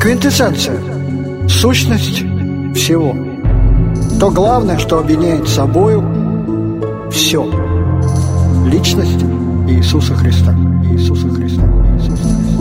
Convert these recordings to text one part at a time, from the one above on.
квинтэссенция, сущность всего. То главное, что объединяет собою все. Личность Иисуса Христа. Иисуса Христа. Иисуса Христа.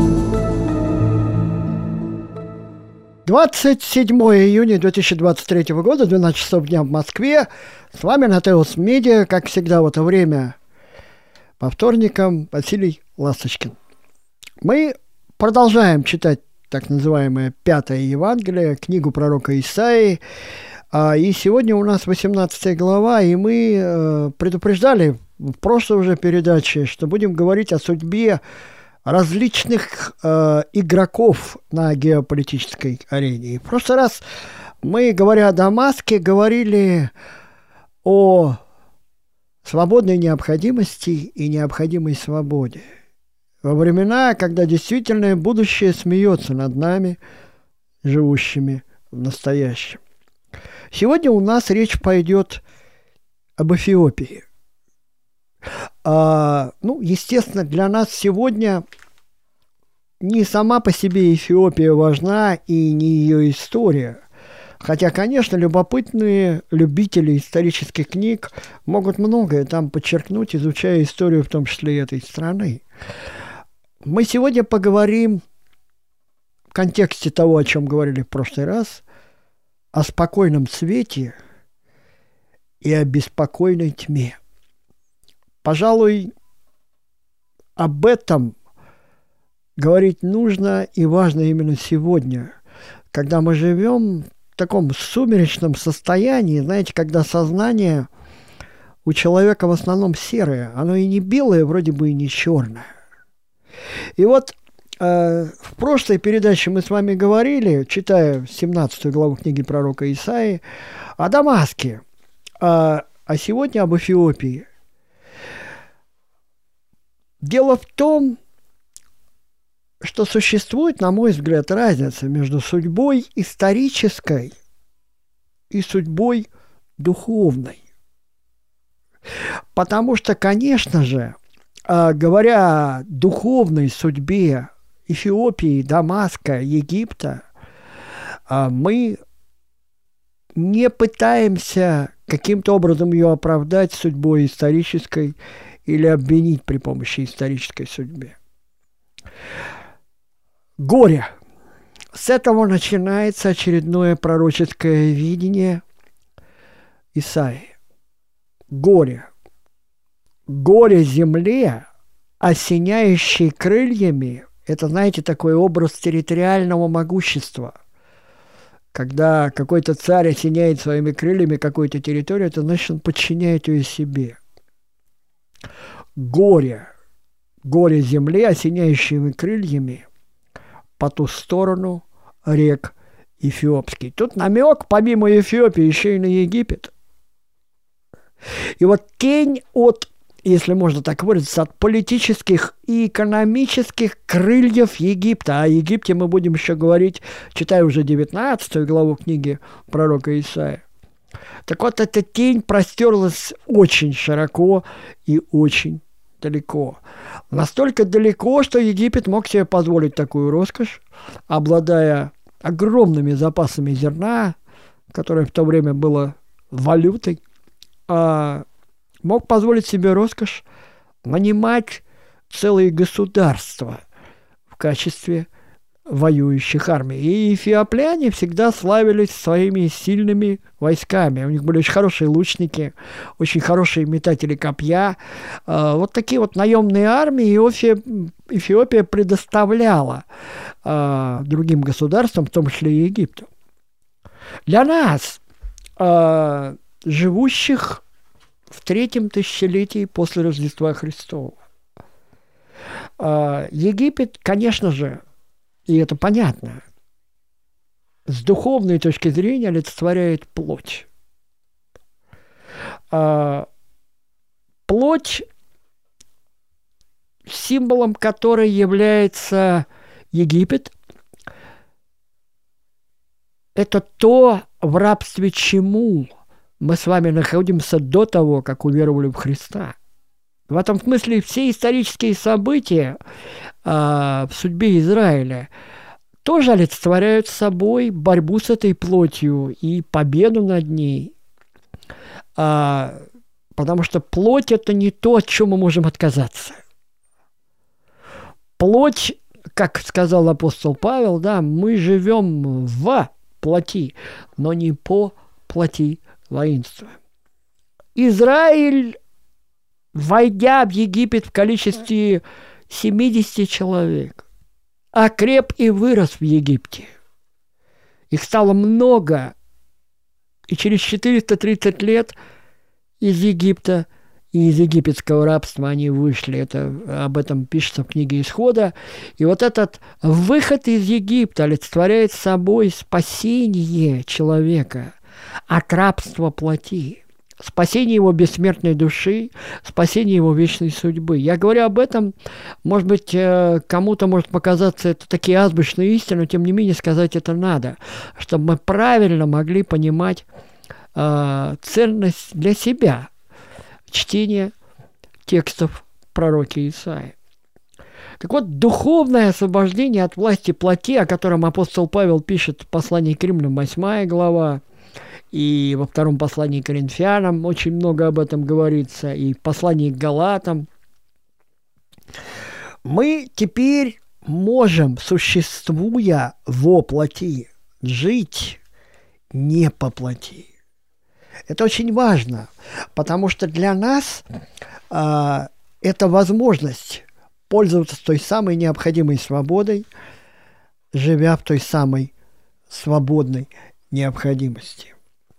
27 июня 2023 года, 12 часов дня в Москве. С вами на Теос Медиа, как всегда в это время, по вторникам, Василий Ласточкин. Мы продолжаем читать так называемое Пятое Евангелие, книгу пророка Исаии. И сегодня у нас 18 глава, и мы предупреждали в прошлой уже передаче, что будем говорить о судьбе различных игроков на геополитической арене. И в прошлый раз мы, говоря о Дамаске, говорили о свободной необходимости и необходимой свободе. Во времена, когда действительное будущее смеется над нами, живущими в настоящем. Сегодня у нас речь пойдет об Эфиопии. Естественно, для нас сегодня не сама по себе Эфиопия важна и не ее история. Хотя, конечно, любопытные любители исторических книг могут многое там подчеркнуть, изучая историю, в том числе и этой страны. Мы сегодня поговорим в контексте того, о чем говорили в прошлый раз, о спокойном свете и о беспокойной тьме. Пожалуй, об этом говорить нужно и важно именно сегодня, когда мы живем в таком сумеречном состоянии, знаете, когда сознание у человека в основном серое, оно и не белое, вроде бы и не черное. И вот в прошлой передаче мы с вами говорили, читая 17 главу книги пророка Исаии, о Дамаске, а сегодня об Эфиопии. Дело в том, что существует, на мой взгляд, разница между судьбой исторической и судьбой духовной. Потому что, конечно же, говоря о духовной судьбе Эфиопии, Дамаска, Египта, мы не пытаемся каким-то образом ее оправдать судьбой исторической или обвинить при помощи исторической судьбы. Горе. С этого начинается очередное пророческое видение Исаии. Горе. Горе земле, осеняющей крыльями, это, знаете, такой образ территориального могущества. Когда какой-то царь осеняет своими крыльями какую-то территорию, это значит, он подчиняет ее себе. Горе. Горе земле, осеняющими крыльями по ту сторону рек Эфиопских. Тут намек, помимо Эфиопии, еще и на Египет. И вот тень от, если можно так выразиться, от политических и экономических крыльев Египта. О Египте мы будем еще говорить, читая уже 19 главу книги пророка Исаии. Так вот, эта тень простерлась очень широко и очень далеко. Настолько далеко, что Египет мог себе позволить такую роскошь, обладая огромными запасами зерна, которое в то время было валютой, мог позволить себе роскошь нанимать целые государства в качестве воюющих армий. И эфиопляне всегда славились своими сильными войсками. У них были очень хорошие лучники, очень хорошие метатели копья. Вот такие вот наемные армии Эфиопия предоставляла другим государствам, в том числе и Египту. Для нас, живущих в 3-м тысячелетии после Рождества Христова, Египет, конечно же, и это понятно, с духовной точки зрения олицетворяет плоть. Плоть, символом которой является Египет, это то, в рабстве чему мы с вами находимся до того, как уверовали в Христа. В этом смысле все исторические события в судьбе Израиля тоже олицетворяют собой борьбу с этой плотью и победу над ней. Потому что плоть – это не то, от чего мы можем отказаться. Плоть, как сказал апостол Павел, да, мы живем в плоти, но не по плоти воинства. Израиль, войдя в Египет в количестве 70 человек, окреп и вырос в Египте. Их стало много, и через 430 лет из Египта и из египетского рабства они вышли. Об этом пишется в книге Исхода. И вот этот выход из Египта олицетворяет собой спасение человека от рабства плоти, спасение его бессмертной души, спасение его вечной судьбы. Я говорю об этом, может быть, кому-то может показаться это такие азбучные истины, но тем не менее сказать это надо, чтобы мы правильно могли понимать ценность для себя чтения текстов пророка Исаии. Так вот, духовное освобождение от власти плоти, о котором апостол Павел пишет в послании к Римлянам, 8 глава, и во втором послании к Коринфянам очень много об этом говорится, и в послании к Галатам. Мы теперь можем, существуя во плоти, жить не по плоти. Это очень важно, потому что для нас это возможность пользоваться той самой необходимой свободой, живя в той самой свободной необходимости.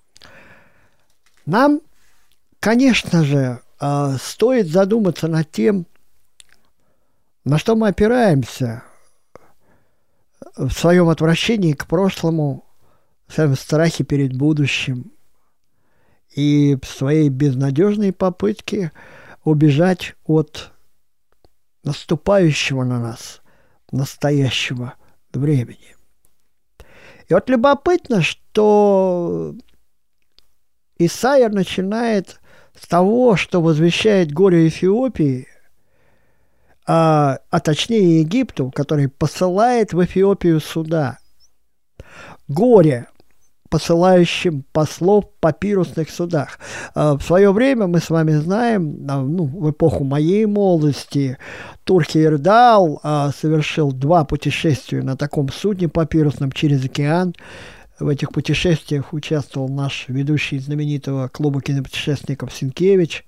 Нам, конечно же, стоит задуматься над тем, на что мы опираемся в своем отвращении к прошлому, в своем страхе перед будущим и в своей безнадежной попытке убежать от наступающего на нас настоящего времени. И вот любопытно, что Исайя начинает с того, что возвещает горе Эфиопии, а точнее Египту, который посылает в Эфиопию суда. Горе посылающим послов в папирусных судах. В свое время мы с вами знаем, в эпоху моей молодости, Турки-Ирдал совершил 2 путешествия на таком судне папирусном через океан. В этих путешествиях участвовал наш ведущий знаменитого клуба кинопутешественников Сенкевич.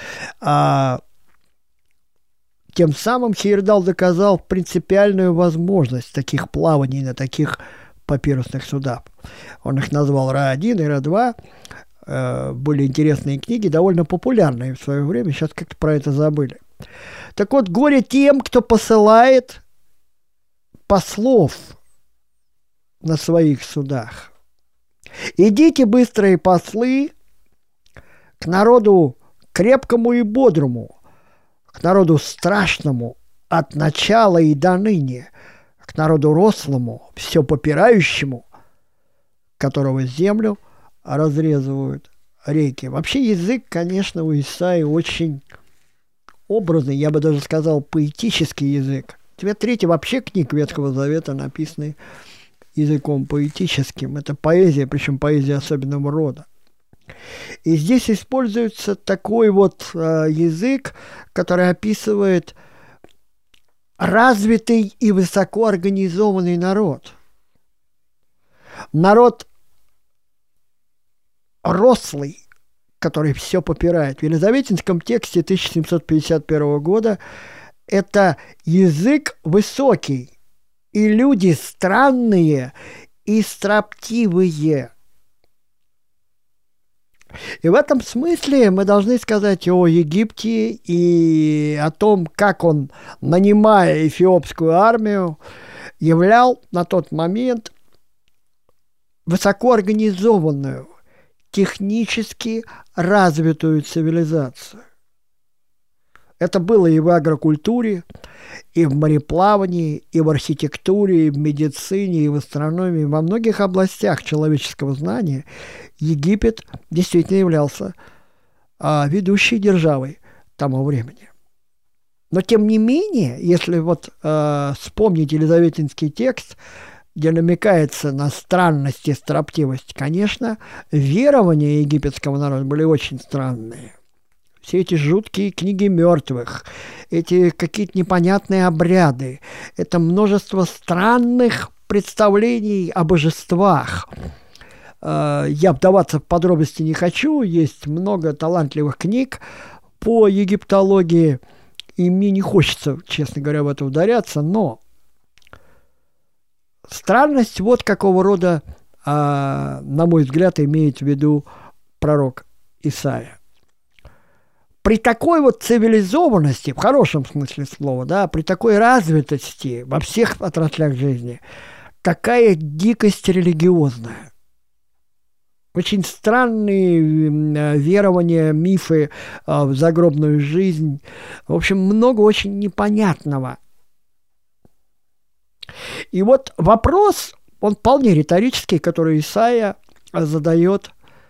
Тем самым Хейердал доказал принципиальную возможность таких плаваний на таких папирусных судах. Он их назвал Ра-1 и Ра-2. Были интересные книги, довольно популярные в свое время, сейчас как-то про это забыли. Так вот, горе тем, кто посылает послов на своих судах. Идите, быстрые послы, к народу крепкому и бодрому, к народу страшному от начала и до ныне, к народу рослому, все попирающему, которого землю разрезывают реки. Вообще язык, конечно, у Исаии очень образный, я бы даже сказал, поэтический язык. 2/3 вообще книг Ветхого Завета написаны языком поэтическим. Это поэзия, причем поэзия особенного рода. И здесь используется такой вот язык, который описывает развитый и высокоорганизованный народ. Народ рослый, который все попирает. В Елизаветинском тексте 1751 года это язык высокий, и люди странные и строптивые. И в этом смысле мы должны сказать о Египте и о том, как он, нанимая эфиопскую армию, являл на тот момент высокоорганизованную, технически развитую цивилизацию. Это было и в агрокультуре, и в мореплавании, и в архитектуре, и в медицине, и в астрономии, во многих областях человеческого знания Египет действительно являлся ведущей державой того времени. Но тем не менее, если вспомнить Елизаветинский текст, где намекается на странность и строптивость, конечно, верования египетского народа были очень странные. Все эти жуткие книги мертвых, эти какие-то непонятные обряды, это множество странных представлений о божествах. Я вдаваться в подробности не хочу, есть много талантливых книг по египтологии, и мне не хочется, честно говоря, в это ударяться, но странность вот какого рода, на мой взгляд, имеет в виду пророк Исаия. При такой вот цивилизованности, в хорошем смысле слова, да, при такой развитости во всех отраслях жизни, такая дикость религиозная. Очень странные верования, мифы в загробную жизнь. В общем, много очень непонятного. И вот вопрос, он вполне риторический, который Исаия задает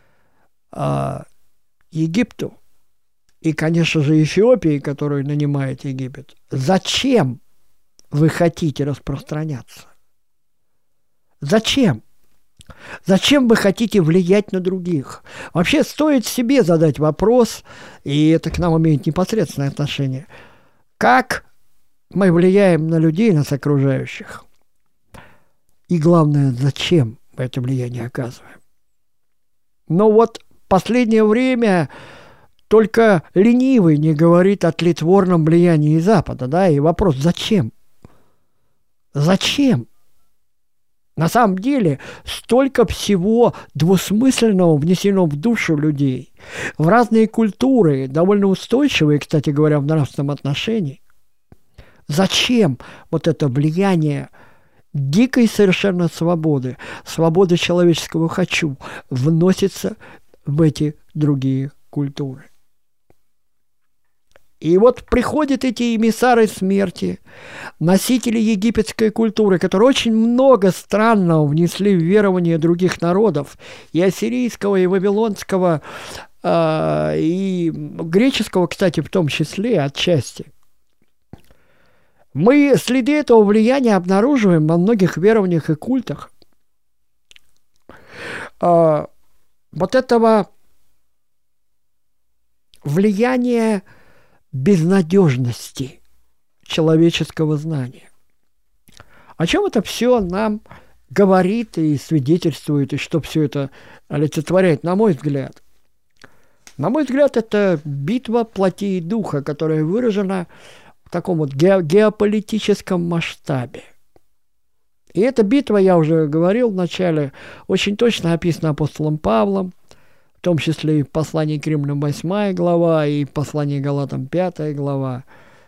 Египту. И, конечно же, Эфиопии, которую нанимает Египет. Зачем вы хотите распространяться? Зачем? Зачем вы хотите влиять на других? Вообще стоит себе задать вопрос, и это к нам имеет непосредственное отношение. Как мы влияем на людей, нас окружающих? И главное, зачем мы это влияние оказываем? Но вот в последнее время только ленивый не говорит о тлетворном влиянии Запада, да, и вопрос, зачем? Зачем? На самом деле, столько всего двусмысленного внесено в душу людей, в разные культуры, довольно устойчивые, кстати говоря, в нравственном отношении. Зачем вот это влияние дикой совершенно свободы, свободы человеческого «хочу» вносится в эти другие культуры? И вот приходят эти эмиссары смерти, носители египетской культуры, которые очень много странного внесли в верование других народов, и ассирийского, и вавилонского, и греческого, кстати, в том числе, отчасти. Мы следы этого влияния обнаруживаем во многих верованиях и культах. Вот этого влияния безнадежности человеческого знания. О чем это все нам говорит и свидетельствует, и что все это олицетворяет, на мой взгляд? На мой взгляд, это битва плоти и духа, которая выражена в таком вот геополитическом масштабе. И эта битва, я уже говорил в начале, очень точно описана апостолом Павлом, в том числе и в послании к Римлянам 8 глава, и в послании к Галатам 5 глава.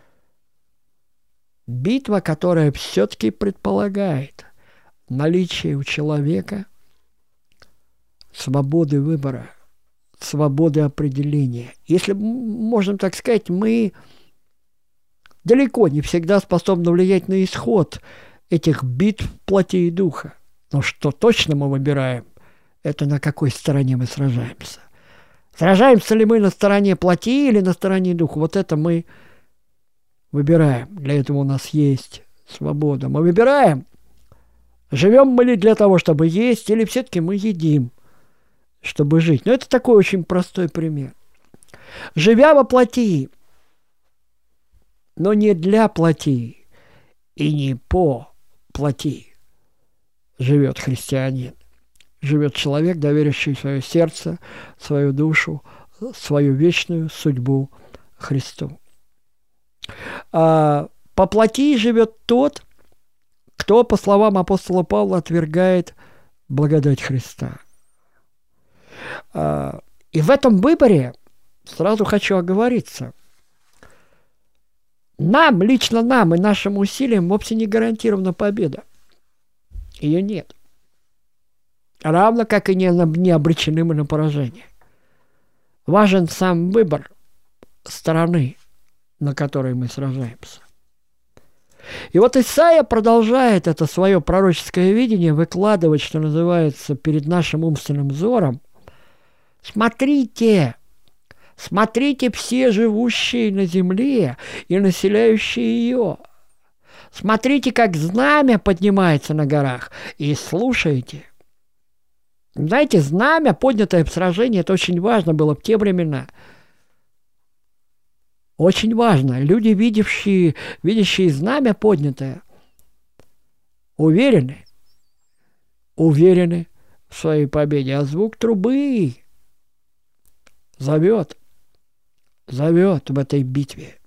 Битва, которая все-таки предполагает наличие у человека свободы выбора, свободы определения. Если можно так сказать, мы далеко не всегда способны влиять на исход этих битв плоти и духа. Но что точно мы выбираем, это на какой стороне мы сражаемся. Сражаемся ли мы на стороне плоти или на стороне духа? Вот это мы выбираем. Для этого у нас есть свобода. Мы выбираем, живем мы ли для того, чтобы есть, или все-таки мы едим, чтобы жить. Но это такой очень простой пример. Живя во плоти, но не для плоти и не по плоти, живет христианин. Живет человек, доверивший свое сердце, свою душу, свою вечную судьбу Христу. По плоти живет тот, кто, по словам апостола Павла, отвергает благодать Христа. И в этом выборе сразу хочу оговориться. Нам, лично нам и нашим усилиям вовсе не гарантирована победа. Ее нет. Равно как и не обречены мы на поражение. Важен сам выбор стороны, на которой мы сражаемся. И вот Исаия продолжает это свое пророческое видение выкладывать, что называется, перед нашим умственным взором. Смотрите, смотрите все живущие на земле и населяющие ее. Смотрите, как знамя поднимается на горах, и слушайте. Знаете, знамя, поднятое в сражении, это очень важно было в те времена. Очень важно. Люди, видящие знамя поднятое, уверены в своей победе. А звук трубы зовет в этой битве.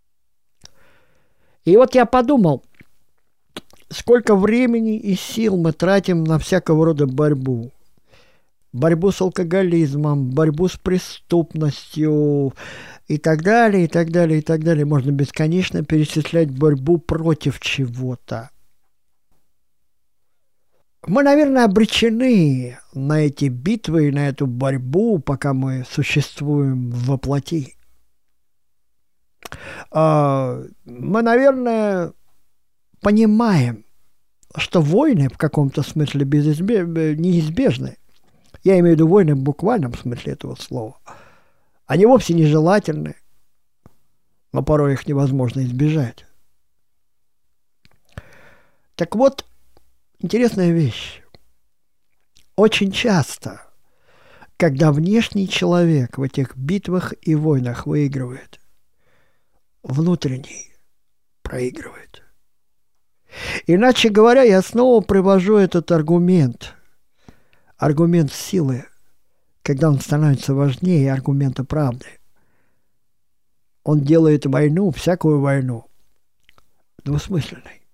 И вот я подумал, сколько времени и сил мы тратим на всякого рода борьбу. Борьбу с алкоголизмом, борьбу с преступностью и так далее, и так далее, и так далее. Можно бесконечно перечислять борьбу против чего-то. Мы, наверное, обречены на эти битвы и на эту борьбу, пока мы существуем во плоти. Мы, наверное, понимаем, что войны в каком-то смысле неизбежны. Я имею в виду войны в буквальном смысле этого слова. Они вовсе нежелательны, но порой их невозможно избежать. Так вот, интересная вещь. Очень часто, когда внешний человек в этих битвах и войнах выигрывает, внутренний проигрывает. Иначе говоря, я снова привожу этот аргумент силы, когда он становится важнее аргумента правды. Он делает войну, всякую войну, двусмысленной.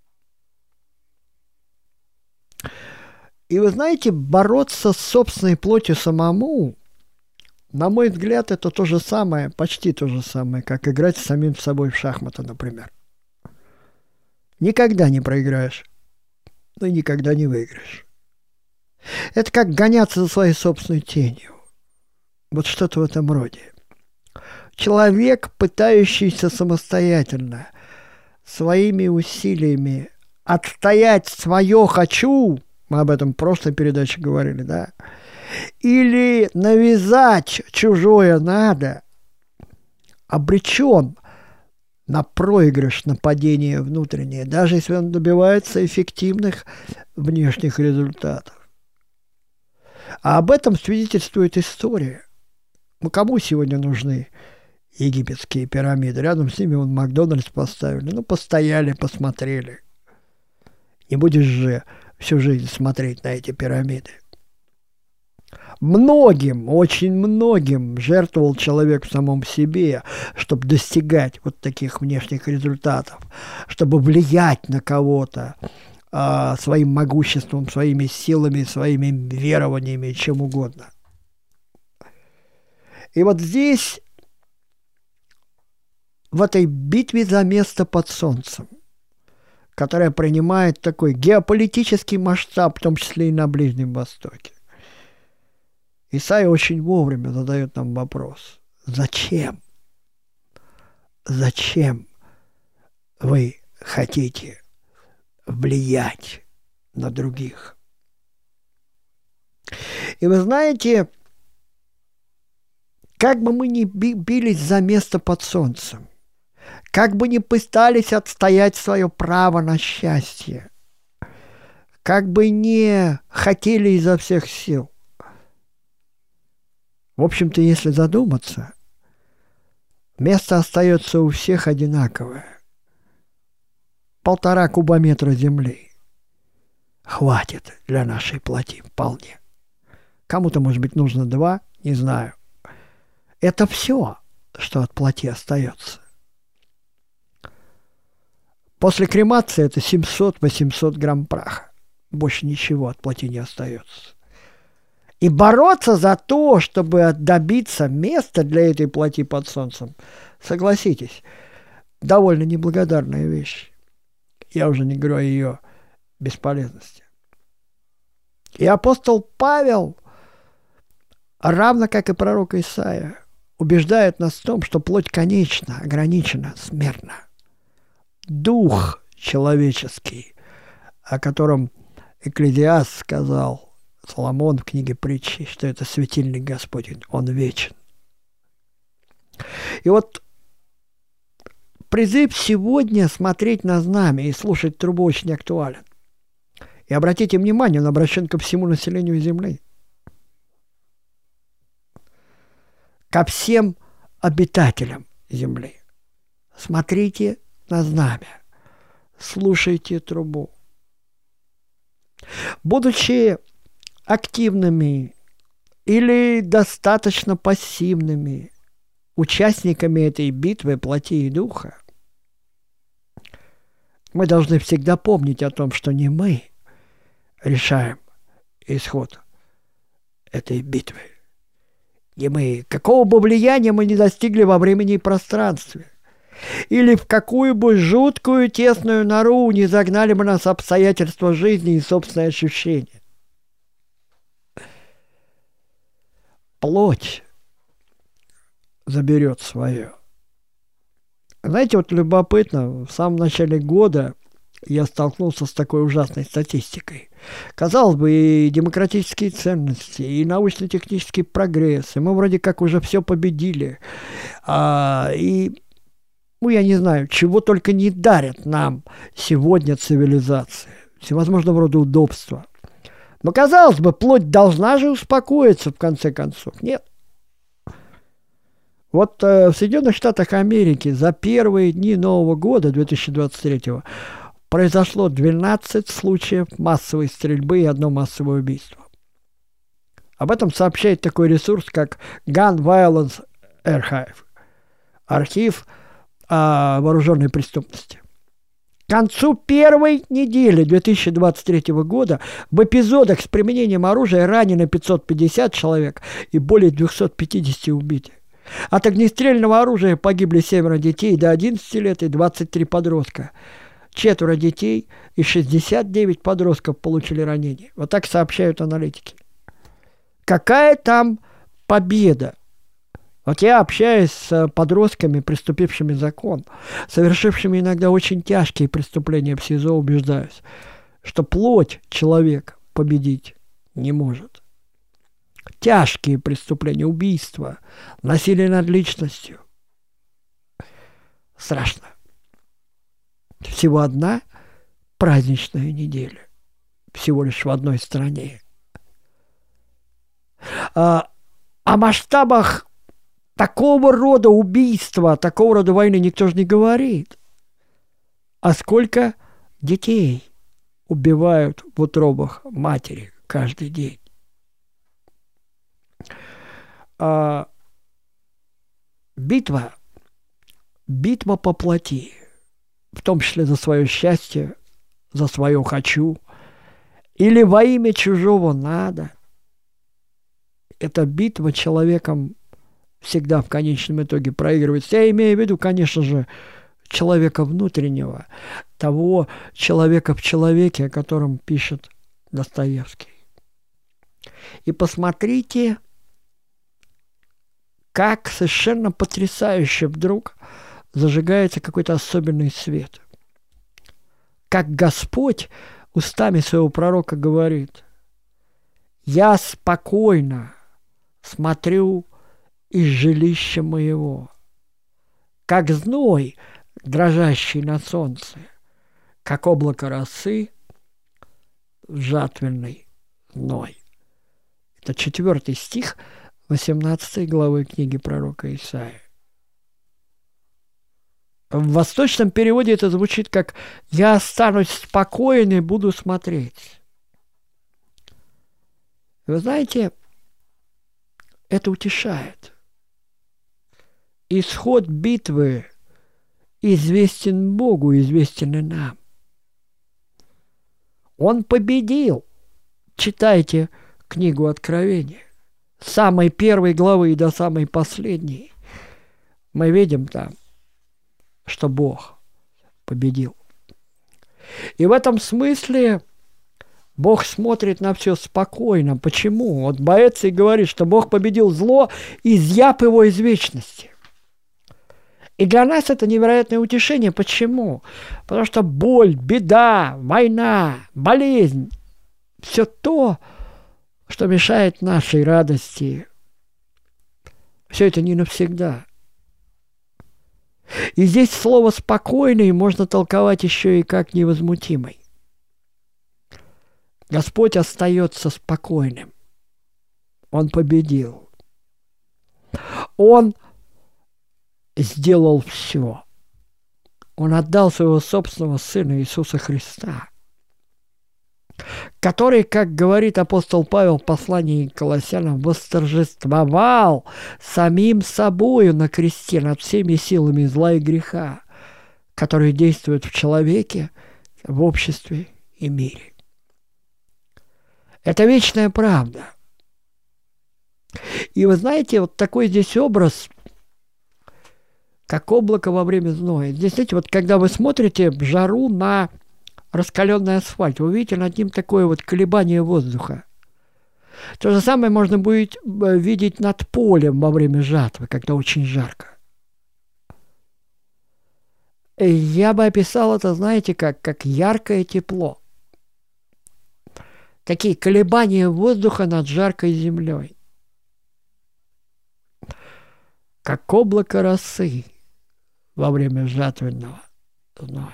И вы знаете, бороться с собственной плотью самому, на мой взгляд, это то же самое, почти то же самое, как играть с самим собой в шахматы, например. Никогда не проиграешь, но и никогда не выиграешь. Это как гоняться за своей собственной тенью. Вот что-то в этом роде. Человек, пытающийся самостоятельно, своими усилиями отстоять свое «хочу», мы об этом в прошлой передаче говорили, да, или навязать чужое «надо», обречен на проигрыш, на падение внутреннее, даже если он добивается эффективных внешних результатов. А об этом свидетельствует история. Ну, кому сегодня нужны египетские пирамиды? Рядом с ними вон Макдональдс поставили. Ну, постояли, посмотрели. Не будешь же всю жизнь смотреть на эти пирамиды. Многим, очень многим жертвовал человек в самом себе, чтобы достигать вот таких внешних результатов, чтобы влиять на кого-то своим могуществом, своими силами, своими верованиями, чем угодно. И вот здесь, в этой битве за место под солнцем, которая принимает такой геополитический масштаб, в том числе и на Ближнем Востоке, Исайя очень вовремя задает нам вопрос: зачем? Зачем вы хотите влиять на других? И вы знаете, как бы мы ни бились за место под солнцем, как бы ни пытались отстоять свое право на счастье, как бы не хотели изо всех сил, в общем-то, если задуматься, место остается у всех одинаковое. 1,5 кубометра земли хватит для нашей плоти вполне. Кому-то, может быть, нужно 2, не знаю. Это все, что от плоти остается. После кремации это 700-800 грамм праха. Больше ничего от плоти не остается. И бороться за то, чтобы добиться места для этой плоти под солнцем, согласитесь, довольно неблагодарная вещь. Я уже не говорю о ее бесполезности. И апостол Павел, равно как и пророк Исаия, убеждает нас в том, что плоть конечна, ограничена, смертна. Дух человеческий, о котором Экклезиаст сказал, Соломон в книге Притчи, что это светильник Господень, он вечен. И вот призыв сегодня смотреть на знамя и слушать трубу очень актуален. И обратите внимание, он обращен ко всему населению Земли. Ко всем обитателям Земли. Смотрите на знамя, слушайте трубу. Будучи активными или достаточно пассивными участниками этой битвы плоти и духа, мы должны всегда помнить о том, что не мы решаем исход этой битвы. Не мы, какого бы влияния мы не достигли во времени и пространстве, или в какую бы жуткую тесную нору не загнали бы нас обстоятельства жизни и собственные ощущения. Плоть заберет свое. Знаете, вот любопытно, в самом начале года я столкнулся с такой ужасной статистикой. Казалось бы, и демократические ценности, и научно-технический прогресс, и мы вроде как уже все победили. Я не знаю, чего только не дарят нам сегодня цивилизация. Всевозможного рода удобства. Но, казалось бы, плоть должна же успокоиться, в конце концов. Нет. Вот в Соединенных Штатах Америки за первые дни Нового года 2023 произошло 12 случаев массовой стрельбы и 1 массовое убийство. Об этом сообщает такой ресурс, как Gun Violence Archive, архив вооруженной преступности. К концу первой недели 2023 года в эпизодах с применением оружия ранено 550 человек и более 250 убиты. От огнестрельного оружия погибли 7 детей до 11 лет и 23 подростка. 4 детей и 69 подростков получили ранения. Вот так сообщают аналитики. Какая там победа? Вот я общаюсь с подростками, преступившими закон, совершившими иногда очень тяжкие преступления в СИЗО, убеждаюсь, что плоть человека победить не может. Тяжкие преступления, убийства, насилие над личностью. Страшно. Всего одна праздничная неделя. Всего лишь в одной стране. О масштабах такого рода убийства, такого рода войны никто же не говорит. А сколько детей убивают в утробах матери каждый день? Битва по плоти, в том числе за свое счастье, за свое «хочу», или во имя чужого «надо», эта битва человеком всегда в конечном итоге проигрывается. Я имею в виду, конечно же, человека внутреннего, того человека в человеке, о котором пишет Достоевский. И посмотрите, как совершенно потрясающе вдруг зажигается какой-то особенный свет. Как Господь устами своего пророка говорит: «Я спокойно смотрю из жилища моего, как зной, дрожащий на солнце, как облако росы в жатвенный зной». Это 4 стих 18 главы книги пророка Исаии. В восточном переводе это звучит как «я останусь спокоен и буду смотреть». Вы знаете, это утешает. Исход битвы известен Богу, известен и нам. Он победил. Читайте книгу Откровения. С самой первой главы и до самой последней мы видим там, что Бог победил. И в этом смысле Бог смотрит на все спокойно. Почему? Вот Боэций говорит, что Бог победил зло, изъяв его из вечности. И для нас это невероятное утешение. Почему? Потому что боль, беда, война, болезнь – все то, что мешает нашей радости, все это не навсегда. И здесь слово «спокойный» можно толковать еще и как «невозмутимый». Господь остается спокойным. Он победил. Он сделал все. Он отдал своего собственного Сына Иисуса Христа, который, как говорит апостол Павел в послании к Колоссянам, восторжествовал самим собою на кресте над всеми силами зла и греха, которые действуют в человеке, в обществе и мире. Это вечная правда. И вы знаете, вот такой здесь образ, как облако во время зноя. Здесь, знаете, вот когда вы смотрите в жару на раскаленный асфальт, вы видите над ним такое вот колебание воздуха. То же самое можно будет видеть над полем во время жатвы, когда очень жарко. И я бы описал это, знаете, как яркое тепло. Такие колебания воздуха над жаркой землей. Как облако росы во время жатвенного зноя.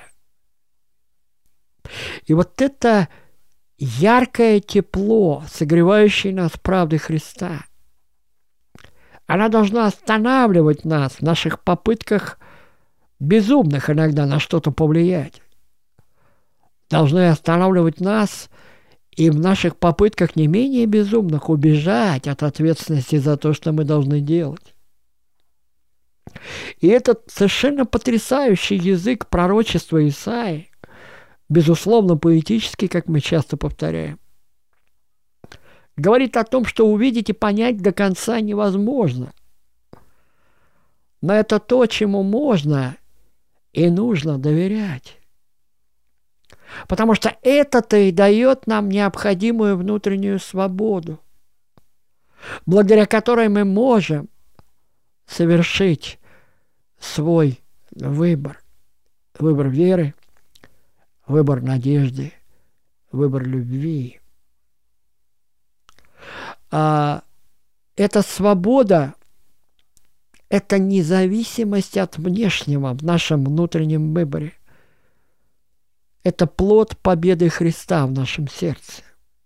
И вот это яркое тепло, согревающее нас правдой Христа, она должна останавливать нас в наших попытках безумных иногда на что-то повлиять. Должны останавливать нас и в наших попытках не менее безумных убежать от ответственности за то, что мы должны делать. И этот совершенно потрясающий язык пророчества Исаии, безусловно, поэтический, как мы часто повторяем, говорит о том, что увидеть и понять до конца невозможно. Но это то, чему можно и нужно доверять. Потому что это-то и дает нам необходимую внутреннюю свободу, благодаря которой мы можем совершить свой выбор. Выбор веры, выбор надежды, выбор любви. Эта свобода – это независимость от внешнего в нашем внутреннем выборе. Это плод победы Христа в нашем сердце.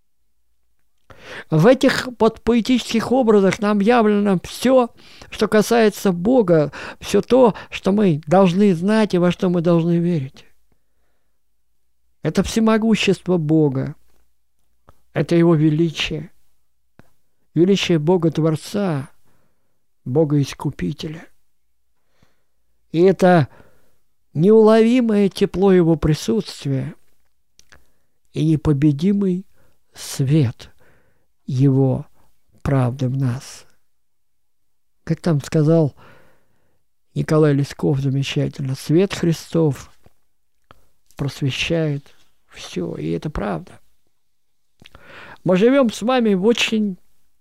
В этих вот поэтических образах нам явлено все, что касается Бога, все то, что мы должны знать и во что мы должны верить. Это всемогущество Бога, это Его величие, величие Бога-Творца, Бога-Искупителя. И это неуловимое тепло Его присутствия и непобедимый свет Его правды в нас. Как там сказал Николай Лесков замечательно, свет Христов просвещает все, и это правда. Мы живем с вами в очень,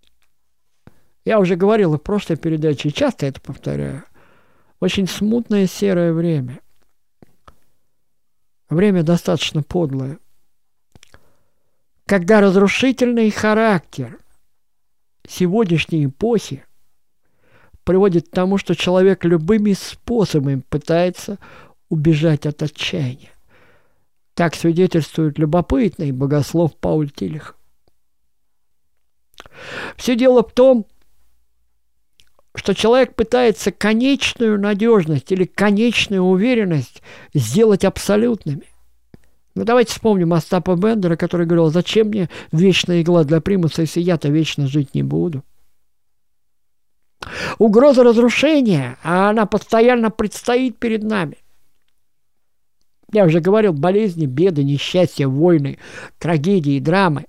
я уже говорил в прошлой передаче, и часто это повторяю, очень смутное серое время. Время достаточно подлое, когда разрушительный характер сегодняшней эпохи приводит к тому, что человек любыми способами пытается убежать от отчаяния. Так свидетельствует любопытный богослов Пауль Тилих. Все дело в том, что человек пытается конечную надежность или конечную уверенность сделать абсолютными. Ну, давайте вспомним Остапа Бендера, который говорил, зачем мне вечная игла для примуса, если я-то вечно жить не буду. Угроза разрушения, а она постоянно предстоит перед нами. Я уже говорил, болезни, беды, несчастья, войны, трагедии, драмы.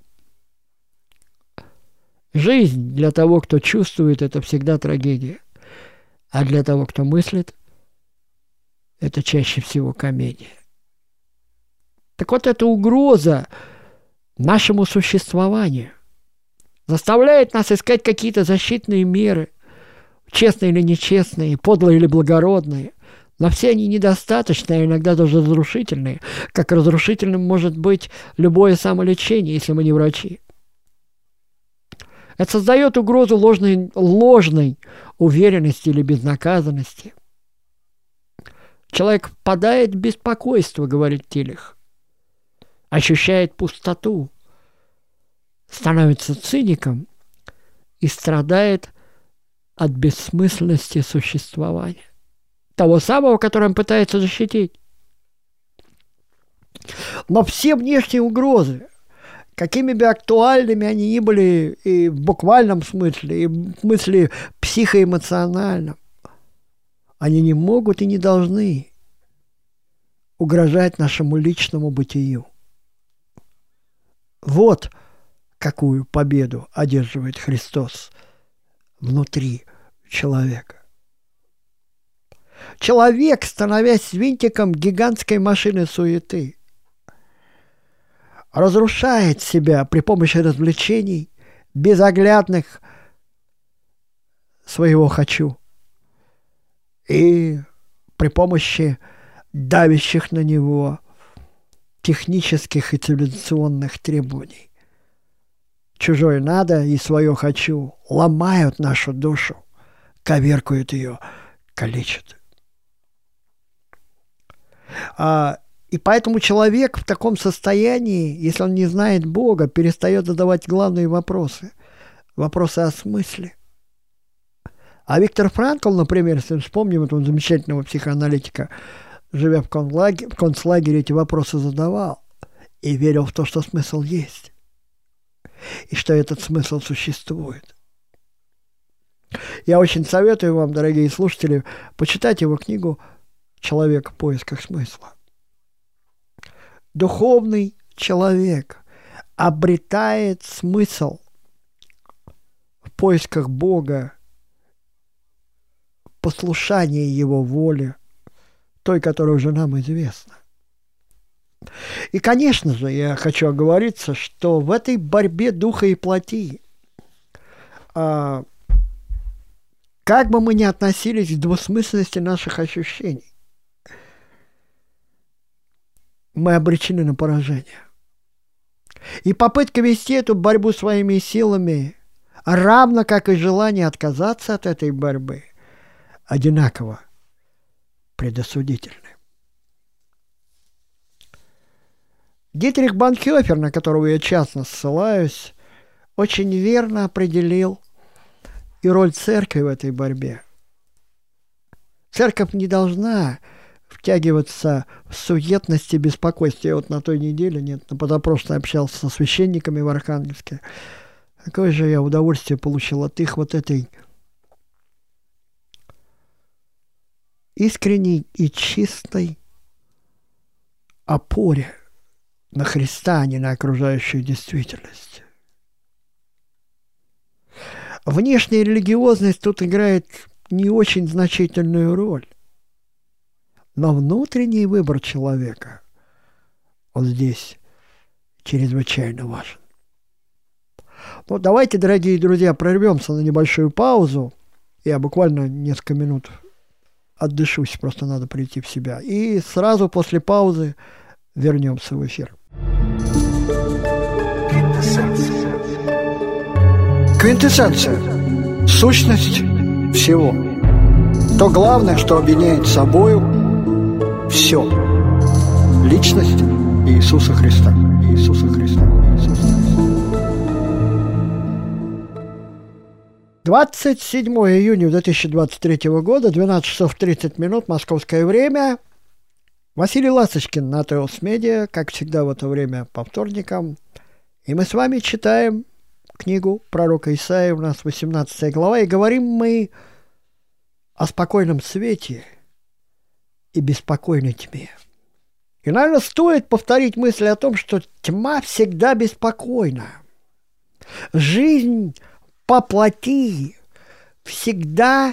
Жизнь для того, кто чувствует, это всегда трагедия. А для того, кто мыслит, это чаще всего комедия. Так вот, эта угроза нашему существованию заставляет нас искать какие-то защитные меры, честные или нечестные, подлые или благородные. Но все они недостаточны, а иногда даже разрушительные. Как разрушительным может быть любое самолечение, если мы не врачи. Это создает угрозу ложной уверенности или безнаказанности. Человек впадает в беспокойство, говорит Тилих, ощущает пустоту, становится циником и страдает от бессмысленности существования. Того самого, которое он пытается защитить. Но все внешние угрозы, какими бы актуальными они ни были и в буквальном смысле, и в смысле психоэмоциональном, они не могут и не должны угрожать нашему личному бытию. Вот какую победу одерживает Христос внутри человека. Человек, становясь винтиком гигантской машины суеты, разрушает себя при помощи развлечений, безоглядных своего «хочу», и при помощи давящих на него технических и цивилизационных требований. Чужое надо и свое «хочу» ломают нашу душу, коверкают ее, калечат. И поэтому человек в таком состоянии, если он не знает Бога, перестает задавать главные вопросы. Вопросы о смысле. А Виктор Франкл, например, если мы вспомним этого замечательного психоаналитика, живя в концлагере, эти вопросы задавал и верил в то, что смысл есть. И что этот смысл существует. Я очень советую вам, дорогие слушатели, почитать его книгу «Человек в поисках смысла». Духовный человек обретает смысл в поисках Бога, послушания Его воле, той, которая уже нам известна. И, конечно же, я хочу оговориться, что в этой борьбе духа и плоти, как бы мы ни относились к двусмысленности наших ощущений, мы обречены на поражение. И попытка вести эту борьбу своими силами, равно как и желание отказаться от этой борьбы, одинаково предосудительны. Дитрих Бонхёфер, на которого я часто ссылаюсь, очень верно определил и роль церкви в этой борьбе. Церковь не должна втягиваться в суетность и беспокойство. Я вот на той неделе, на позапрошлой общался со священниками в Архангельске. Какое же я удовольствие получил от их вот этой искренней и чистой опоре на Христа, а не на окружающую действительность. Внешняя религиозность тут играет не очень значительную роль. Но внутренний выбор человека, он здесь чрезвычайно важен. Ну, давайте, дорогие друзья, прервемся на небольшую паузу. Я буквально несколько минут отдышусь, просто надо прийти в себя. И сразу после паузы вернемся в эфир. Квинтэссенция. Сущность всего. То главное, что объединяет собою все. Личность Иисуса Христа. Иисуса Христа. Иисуса Христа. 27 июня 2023 года, 12 часов 30 минут, московское время. Василий Ласточкин на ТЛС Медиа, как всегда в это время по вторникам. И мы с вами читаем книгу пророка Исаии, у нас 18 глава, и говорим мы о спокойном свете и беспокойной тьме. И, наверное, стоит повторить мысль о том, что тьма всегда беспокойна. Жизнь по плоти всегда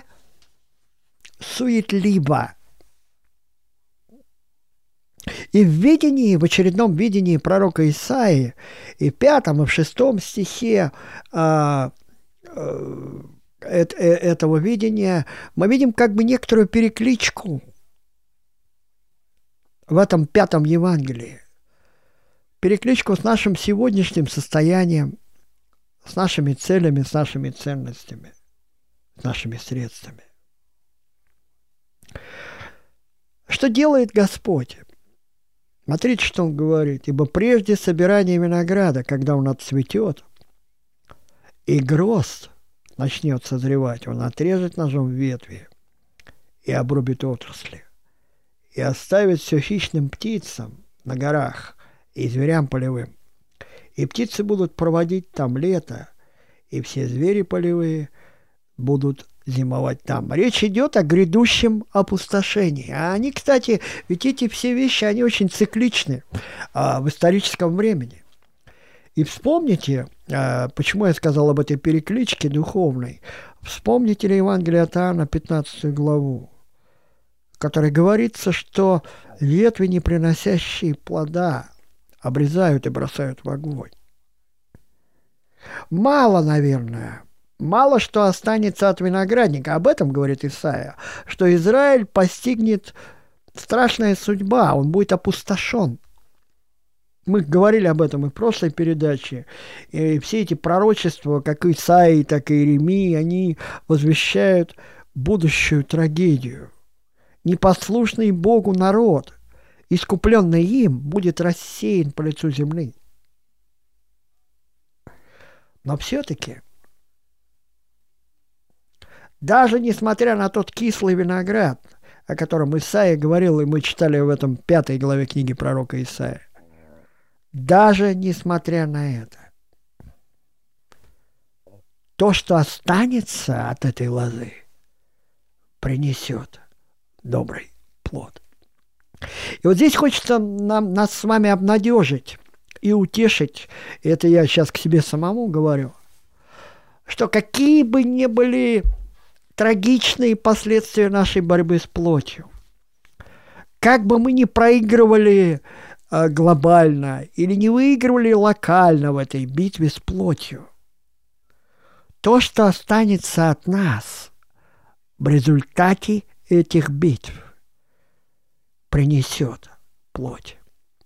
суетлива. И в видении, в очередном видении пророка Исаии, и в 5 и в 6 стихе этого видения, мы видим как бы некоторую перекличку в этом 5 Евангелии. Перекличку с нашим сегодняшним состоянием, с нашими целями, с нашими ценностями, с нашими средствами. Что делает Господь? Смотрите, что он говорит. «Ибо прежде собирания винограда, когда он отцветет, и грозд начнет созревать, он отрежет ножом ветви и обрубит отрасли, и оставит все хищным птицам на горах и зверям полевым. И птицы будут проводить там лето, и все звери полевые будут зимовать там». Речь идет о грядущем опустошении. А они, кстати, ведь эти все вещи, они очень цикличны в историческом времени. И вспомните, почему я сказал об этой перекличке духовной. Вспомните ли Евангелие от Иоанна, 15 главу, в которой говорится, что ветви, не приносящие плода, обрезают и бросают в огонь. Мало, наверное, мало что останется от виноградника. Об этом говорит Исаия, что Израиль постигнет страшная судьба, он будет опустошен. Мы говорили об этом и в прошлой передаче. И все эти пророчества, как Исаии, так и Иеремии, они возвещают будущую трагедию. Непослушный Богу народ, искупленный им, будет рассеян по лицу земли. Но все-таки, даже несмотря на тот кислый виноград, о котором Исаия говорил, и мы читали в этом 5 главе книги пророка Исаия, даже несмотря на это, то, что останется от этой лозы, принесет добрый плод. И вот здесь хочется нас с вами обнадежить и утешить, и это я сейчас к себе самому говорю, что какие бы ни были трагичные последствия нашей борьбы с плотью, как бы мы ни проигрывали глобально или не выигрывали локально в этой битве с плотью, то, что останется от нас в результате этих битв, принесет плод,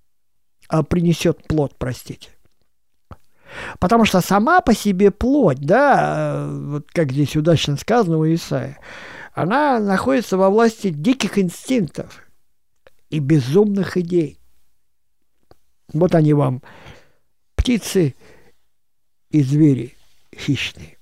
простите. Потому что сама по себе плоть, да, вот как здесь удачно сказано у Исаия, она находится во власти диких инстинктов и безумных идей. Вот они вам, птицы и звери хищные.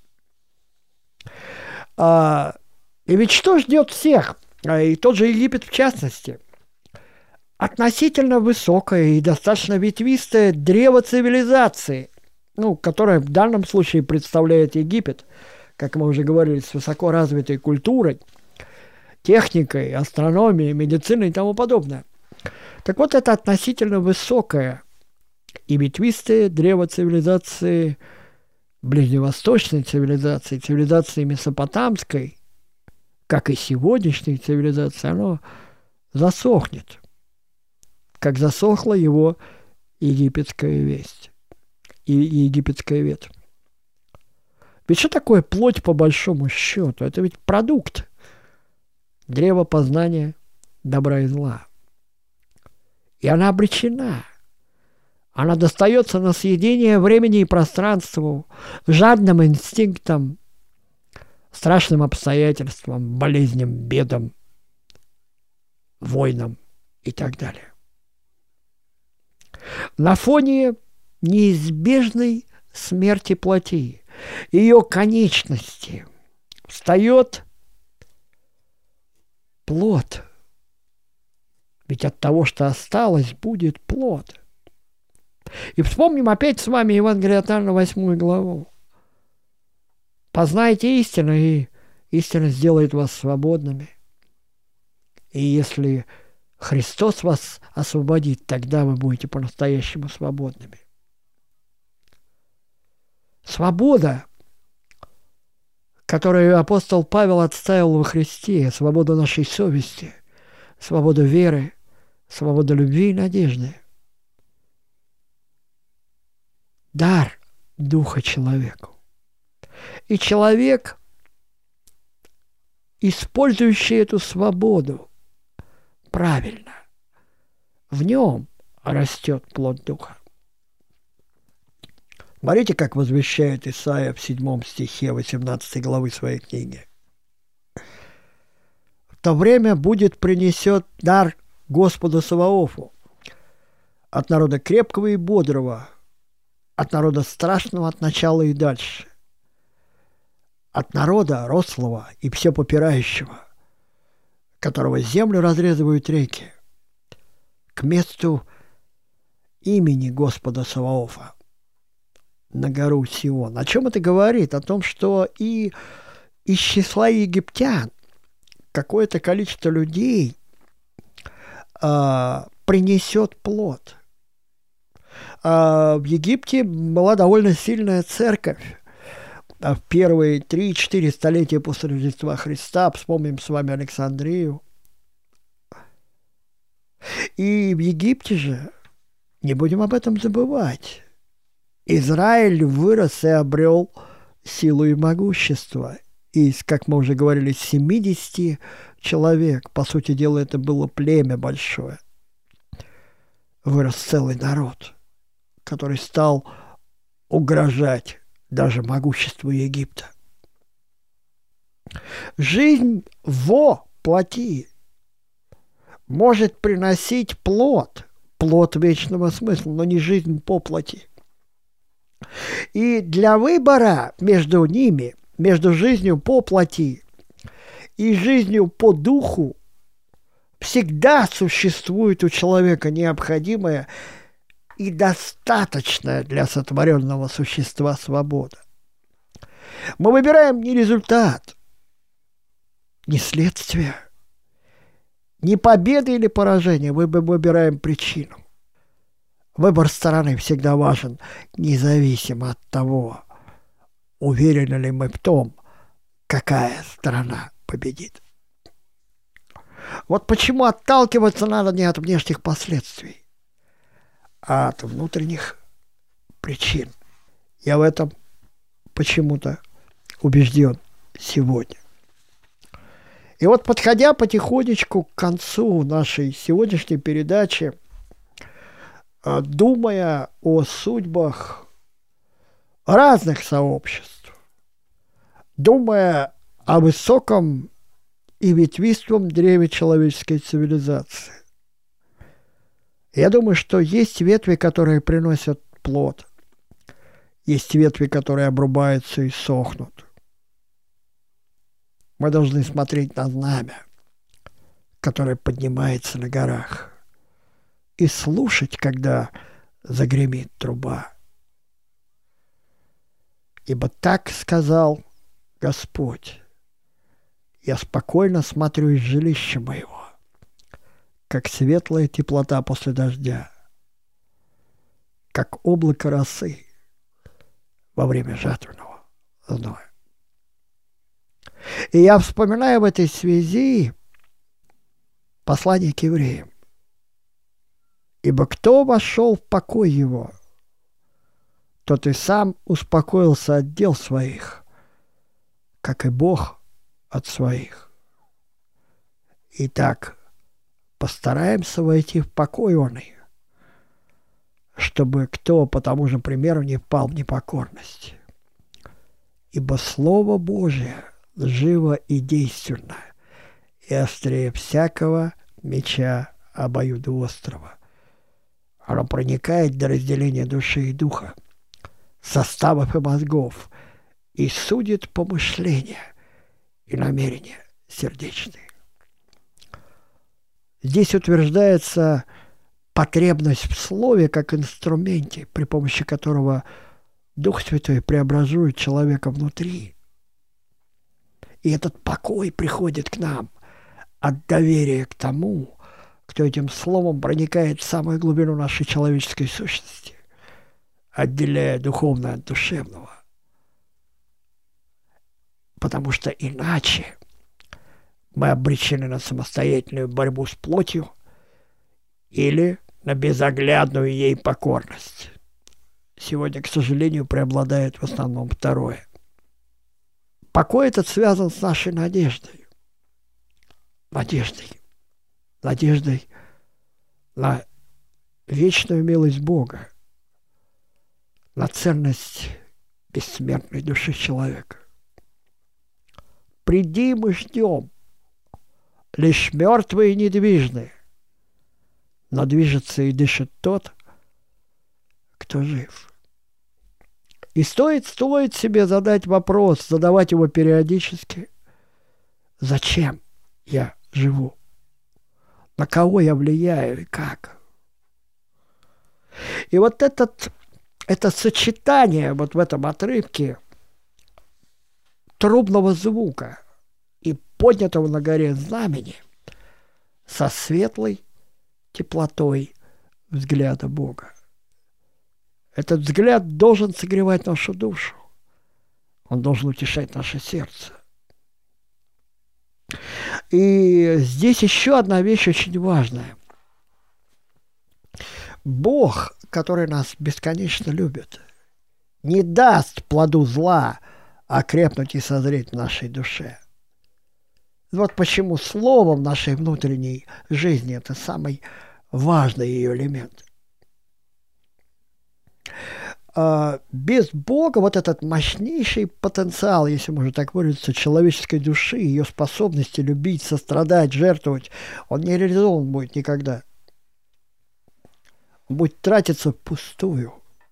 И ведь что ждет всех, и тот же Египет в частности? Относительно высокое и достаточно ветвистое древо цивилизации, которое в данном случае представляет Египет, как мы уже говорили, с высоко развитой культурой, техникой, астрономией, медициной и тому подобное. Так вот, это относительно высокое и ветвистое древо цивилизации, ближневосточной цивилизации, цивилизации месопотамской, как и сегодняшней цивилизации, оно засохнет, как засохла его египетская весть и египетская ветвь. Ведь что такое плоть по большому счету? Это ведь продукт древа познания добра и зла. И она обречена. Она достается на съедение времени и пространству, жадным инстинктам, страшным обстоятельствам, болезням, бедам, войнам и так далее. На фоне неизбежной смерти плоти, ее конечности, встает плод. Ведь от того, что осталось, будет плод. И вспомним опять с вами Евангелие от Иоанна, 8 главу. «Познайте истину, и истина сделает вас свободными. И если Христос вас освободит, тогда вы будете по-настоящему свободными». Свобода, которую апостол Павел отстаивал во Христе, свобода нашей совести, свобода веры, свобода любви и надежды. Дар Духа человеку. И человек, использующий эту свободу правильно, в нем растет плод Духа. Смотрите, как возвещает Исаия в 7 стихе 18 главы своей книги. то время будет принесет дар Господу Саваофу, от народа крепкого и бодрого, от народа страшного от начала и дальше, от народа рослого и все попирающего, которого землю разрезывают реки, к месту имени Господа Саваофа на гору Сион. О чем это говорит? О том, что и из числа египтян какое-то количество людей принесет плод. В Египте была довольно сильная церковь в первые 3-4 столетия после Рождества Христа. Вспомним с вами Александрию. И в Египте же, не будем об этом забывать, Израиль вырос и обрел силу и могущество. Из, как мы уже говорили, 70 человек, по сути дела, это было племя большое, вырос целый народ, который стал угрожать даже могуществу Египта. Жизнь во плоти может приносить плод вечного смысла, но не жизнь по плоти. И для выбора между ними, между жизнью по плоти и жизнью по духу, всегда существует у человека необходимая и достаточная для сотворенного существа свобода. Мы выбираем не результат, не следствие, не победа или поражение, мы выбираем причину. Выбор стороны всегда важен, независимо от того, уверены ли мы в том, какая сторона победит. Вот почему отталкиваться надо не от внешних последствий, а от внутренних причин. Я в этом почему-то убежден сегодня. И вот, подходя потихонечку к концу нашей сегодняшней передачи, думая о судьбах разных сообществ, думая о высоком и ветвистом древе человеческой цивилизации, я думаю, что есть ветви, которые приносят плод, есть ветви, которые обрубаются и сохнут. Мы должны смотреть на знамя, которое поднимается на горах, и слушать, когда загремит труба. Ибо так сказал Господь: я спокойно смотрю из жилища моего, как светлая теплота после дождя, как облако росы во время жатвенного зноя. И я вспоминаю в этой связи послание к евреям. Ибо кто вошел в покой его, тот и сам успокоился от дел своих, как и Бог от своих. Итак, постараемся войти в покой оный, чтобы кто по тому же примеру не впал в непокорность. Ибо Слово Божие живо и действенно, и острее всякого меча обоюдоострого. Оно проникает до разделения души и духа, составов и мозгов, и судит помышления и намерения сердечные. Здесь утверждается потребность в слове как инструменте, при помощи которого Дух Святой преобразует человека внутри. И этот покой приходит к нам от доверия к тому, кто этим словом проникает в самую глубину нашей человеческой сущности, отделяя духовное от душевного. Потому что иначе мы обречены на самостоятельную борьбу с плотью или на безоглядную ей покорность. Сегодня, к сожалению, преобладает в основном второе. Покой этот связан с нашей надеждой. Надеждой на вечную милость Бога, на ценность бессмертной души человека. Приди, мы ждем, лишь мертвые недвижны, но движется и дышит тот, кто жив. И стоит себе задать вопрос, задавать его периодически. Зачем я живу? На кого я влияю и как? И вот это сочетание вот в этом отрывке трубного звука и поднятого на горе знамени со светлой теплотой взгляда Бога. Этот взгляд должен согревать нашу душу. Он должен утешать наше сердце. И здесь еще одна вещь очень важная. Бог, который нас бесконечно любит, не даст плоду зла окрепнуть и созреть в нашей душе. Вот почему слово в нашей внутренней жизни – это самый важный ее элемент. Без Бога вот этот мощнейший потенциал, если можно так выразиться, человеческой души, ее способности любить, сострадать, жертвовать, он не реализован будет никогда. Он будет тратиться впустую.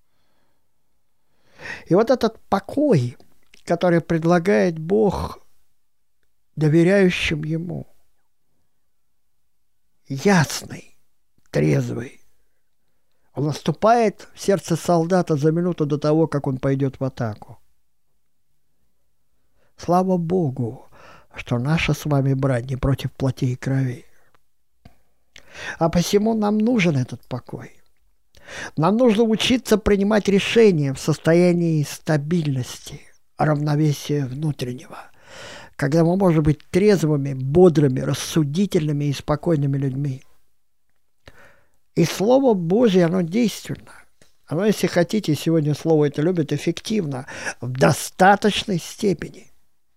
И вот этот покой, который предлагает Бог доверяющим Ему, ясный, трезвый, он наступает в сердце солдата за минуту до того, как он пойдет в атаку. Слава Богу, что наша с вами брань не против плоти и крови. А посему нам нужен этот покой. Нам нужно учиться принимать решения в состоянии стабильности, равновесия внутреннего, когда мы можем быть трезвыми, бодрыми, рассудительными и спокойными людьми. И Слово Божье, оно действенно. Оно, если хотите, сегодня Слово это любит, эффективно, в достаточной степени.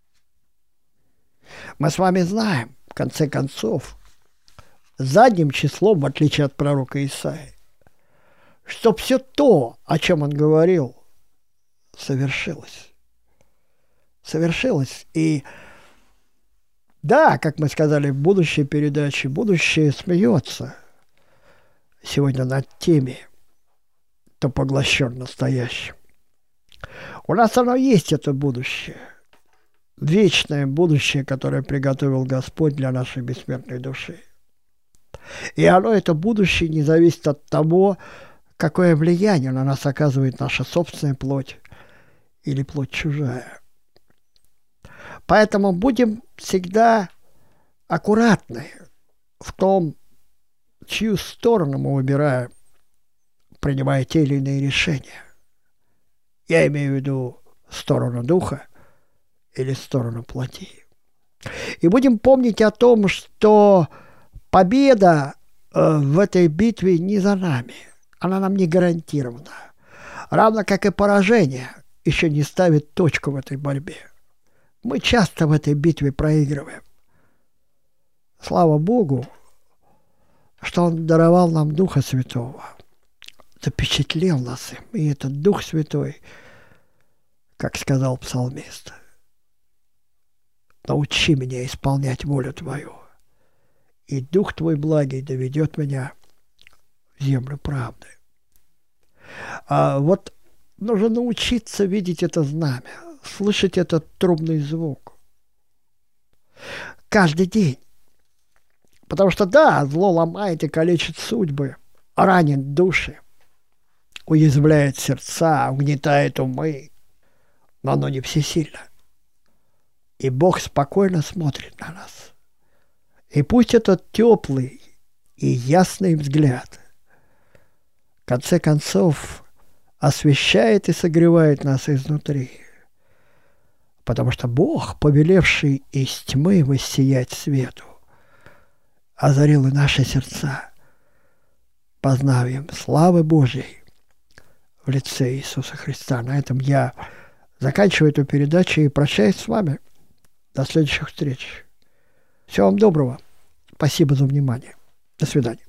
Мы с вами знаем, в конце концов, задним числом, в отличие от пророка Исаии, что все то, о чем он говорил, совершилось. Совершилось. И да, как мы сказали в будущей передаче, будущее смеется сегодня над теми, кто поглощен настоящим. У нас оно есть, это будущее. Вечное будущее, которое приготовил Господь для нашей бессмертной души. И оно, это будущее, не зависит от того, какое влияние на нас оказывает наша собственная плоть или плоть чужая. Поэтому будем всегда аккуратны в том, чью сторону мы выбираем, принимая те или иные решения. Я имею в виду сторону духа или сторону плоти. И будем помнить о том, что победа в этой битве не за нами. Она нам не гарантирована. Равно как и поражение еще не ставит точку в этой борьбе. Мы часто в этой битве проигрываем. Слава Богу, что Он даровал нам Духа Святого, запечатлел нас им. И этот Дух Святой, как сказал псалмист, научи меня исполнять волю Твою, и Дух Твой благий доведет меня в землю правды. А вот нужно научиться видеть это знамя, слышать этот трубный звук каждый день. Потому что да, зло ломает и калечит судьбы, ранит души, уязвляет сердца, угнетает умы, но оно не всесильно. И Бог спокойно смотрит на нас. И пусть этот теплый и ясный взгляд в конце концов освещает и согревает нас изнутри. Потому что Бог, повелевший из тьмы воссиять свету, озарил и наши сердца познанием славы Божьей в лице Иисуса Христа. На этом я заканчиваю эту передачу и прощаюсь с вами. До следующих встреч. Всего вам доброго. Спасибо за внимание. До свидания.